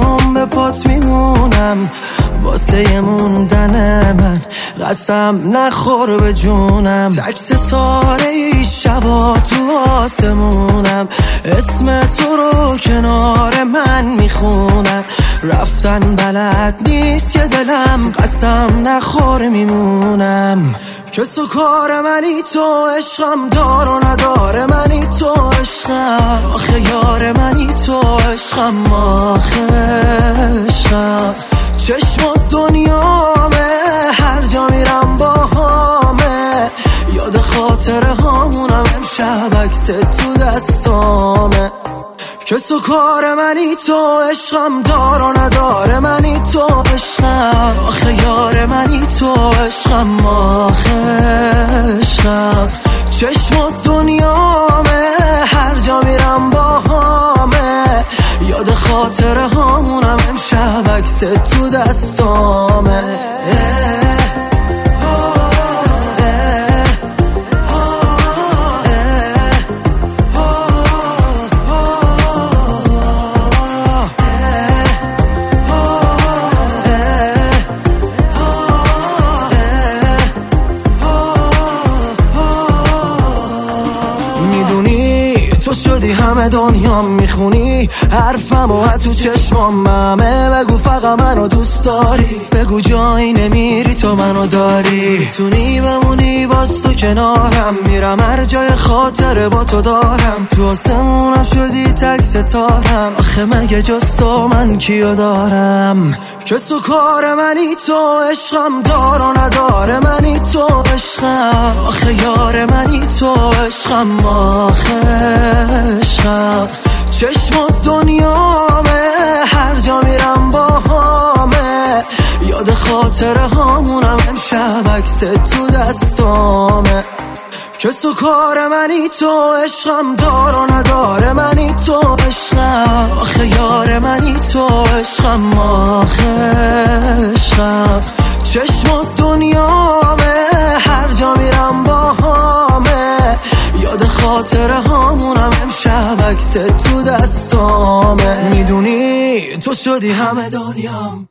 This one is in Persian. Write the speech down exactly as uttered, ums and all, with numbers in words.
عمرم به پات میمونم واسه موندن من، قسم نخور به جونم. تک ستاره ای شبا تو آسمونم، اسم تو رو کنار من میخونم. رفتن بلد نیست که دلم، قسم نخور میمونم. کس و کار منی تو، عشقم دار و نداره منی تو، عشقم آخه یار منی تو، عشقم آخه عشقم. چشم و دنیامه، هر جا میرم با همه، یاد خاطره هامونم. امشب عکس تو دستامه. کس و کار منی تو، عشقم دار و نداره منی تو، عشقم آخه یار منی تو، عشقم آخه عشقم. چشم و دنیامه، هر جا میرم با همه، یاد خاطره هامونم. امشب عکس تو دستامه. تو شدی همه دنیا، میخونی حرفم و تو چشمام همه. بگو فقط منو دوست داری، بگو جایی نمیری تو منو داری. میتونی بمونی باز تو کنارم، میرم هر جای خاطره با تو دارم. تو آسمونم شدی تک ستارم، آخه مگه جز تو من کیو دارم. کس و کار منی تو، عشقم دار و نداره منی تو، عشقم آخه یار منی تو، عشقم آخه عشقم. چشم و دنیامه، هر جا میرم با همه، یاد خاطره هامونم. امشب عکس تو دستامه. کس و کار منی تو، عشقم دار و نداره منی تو، عشقم آخه یار منی تو، عشقم آخه عشقم. چشم و دنیامه، هر جا میرم با همه، یاد خاطره هامونم. امشب عکس تو دستامه. میدونی تو شدی همه دنیام.